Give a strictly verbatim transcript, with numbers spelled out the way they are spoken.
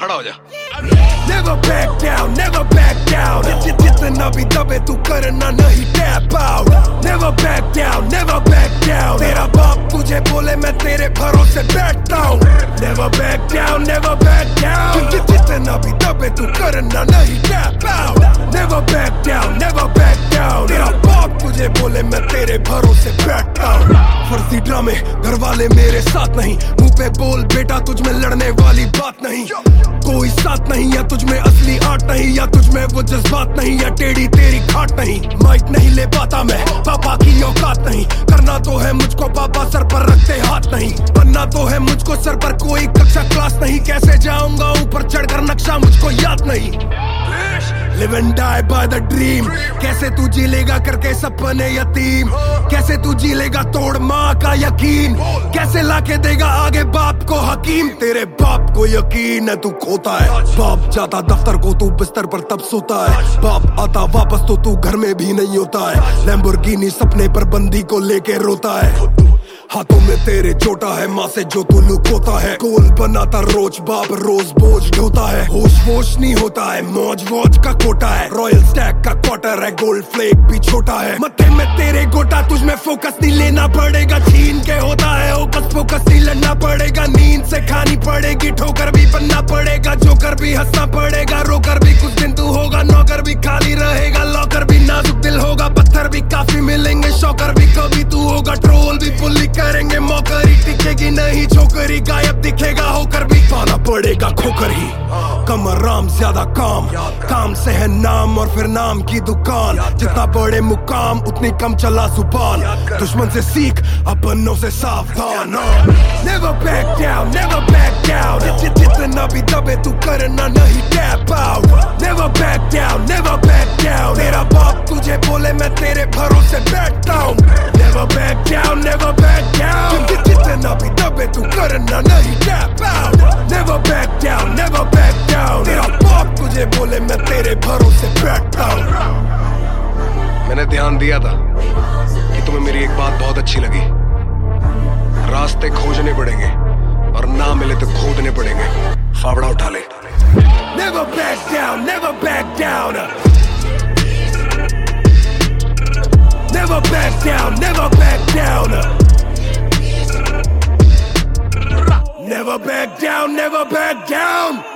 खड़ा हो जा। Never back down, never back down. जितना भी दबे तू करना नहीं tap out. Never back down, never back down. तेरा बाप तुझे बोले मैं तेरे भरोसे बैठता हूँ। Never back down, never back down. जितना भी दबे तू करना नहीं tap out. Never back down, never back down. तेरा बाप तुझे बोले मैं तेरे भरोसे बैठता हूँ। फर्जी ड्रामे घर वाले मेरे साथ नहीं, मुंह पे बोल बेटा तुझ में लड़ने वाली बात नहीं। कोई साथ नहीं, या तुझ में असली आर्ट नहीं, या तुझ में वो जज्बात नहीं, या टेढ़ी तेरी खाट नहीं। माइक नहीं ले पाता मैं, पापा की औकात नहीं। करना तो है मुझको पापा, सर पर रखते हाथ नहीं। बनना तो है मुझको, सर पर कोई कक्षा क्लास नहीं। कैसे जाऊंगा ऊपर चढ़कर नक्शा मुझको याद नहीं। Live and die by the dream. कैसे तू जी लेगा करके सपने यतीम? कैसे तू जी लेगा तोड़ माँ का यकीन? कैसे लाके देगा आगे बाप को हकीम? तेरे बाप को यकीन है तू खोता है। बाप जाता दफ्तर को तू बिस्तर पर तब सोता है। बाप आता वापस तो तू घर में भी नहीं होता है। लैम्बोर्गिनी सपने पर बंदी को लेके रोता है। हाथों में तेरे चोटा है, माँ से जो तू लुकोता है। गोल बनाता रोज बाप रोज बोझ ढोता है। होश वोश नहीं होता है, मौज वोज का कोटा है। रॉयल स्टैक का क्वार्टर है, गोल्ड फ्लेक भी छोटा है। मत्थे में तेरे गोटा, तुझ में फोकस नहीं लेना पड़ेगा। छीन के होता है होकस फोकस नहीं लड़ना पड़ेगा। नींद से खानी पड़ेगी ठोकर भी बनना पड़ेगा। जोकर भी हंसना पड़ेगा, रोकर भी कुछ दिन तू होगा। नौकर भी खाली रहेगा, लॉकर भी नाजुक दिल होगा। पत्थर भी काफी मिलेंगे, शौकर भी कभी तू होगा। ट्रोल भी पुल्ली करेंगे, मौकरी टिकेगी नहीं। छोकरी गायब दिखेगा, होकर भी पाना पड़ेगा खोकर ही। कम आराम ज्यादा काम, काम से है नाम और फिर नाम की दुकान। जितना बड़े मुकाम उतनी कम चला जुबान। दुश्मन से सीख अपनों से सावधान। Never back down, never back down. जितना भी दबे तू करना नहीं tap out. Never back down, never back down. तेरा बाप तुझे बोले मैं तेरे भरोसे बैठता हूँ। Never back down, never back down. जितना भी दबे तू करना नहीं tap out. Never back down, never back down. तेरा बाप तुझे बोले मैं तेरे भरोसे बैठता हूँ। मैंने ध्यान दिया था कि तुम्हें मेरी एक बात बहुत अच्छी लगी। रास्ते खोजने पड़ेंगे और ना मिले तो खोदने पड़ेंगे। फावड़ा उठा ले। Never back down, never back down. Never back down, never back down. Never back down, never back down.